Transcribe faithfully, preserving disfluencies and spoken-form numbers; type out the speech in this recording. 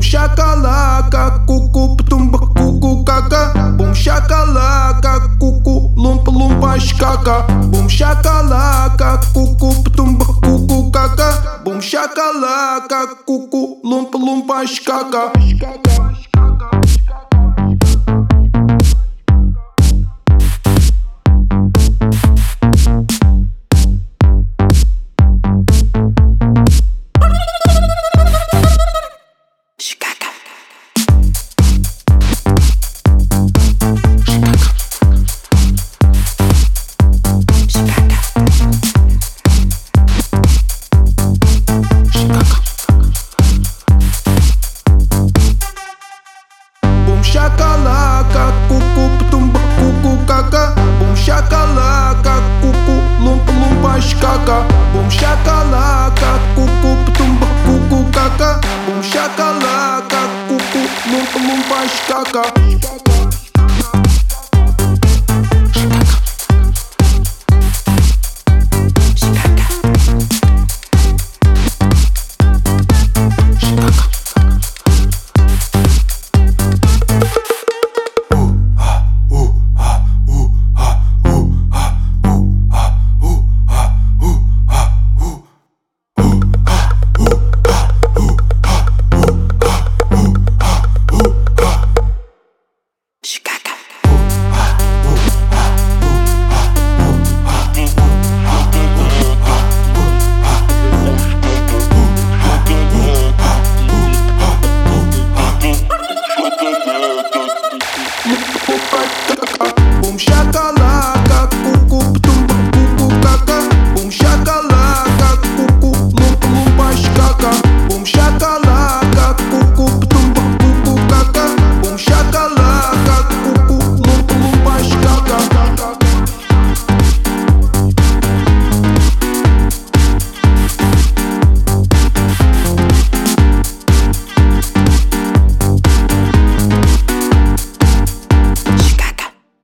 shakalaka, ку-ку, птумба, ку-ку, кака. Бум shakalaka, ку-ку, лумпа, лумпа, шкака. Бум shakalaka, ку-ку, птумба, ку-ку, кака. Бум shakalaka, ку-ку, лумпа, лумпа, шкака. Shakalaka, ку-ку, птумба, ку-ку, кака. Бум shakalaka, ку-ку, лумпа, лумпа, шкака. Бум shakalaka, ку-ку, птумба, ку-ку, кака. Бум shakalaka, ку-ку, лумпа, лумпа, шкака.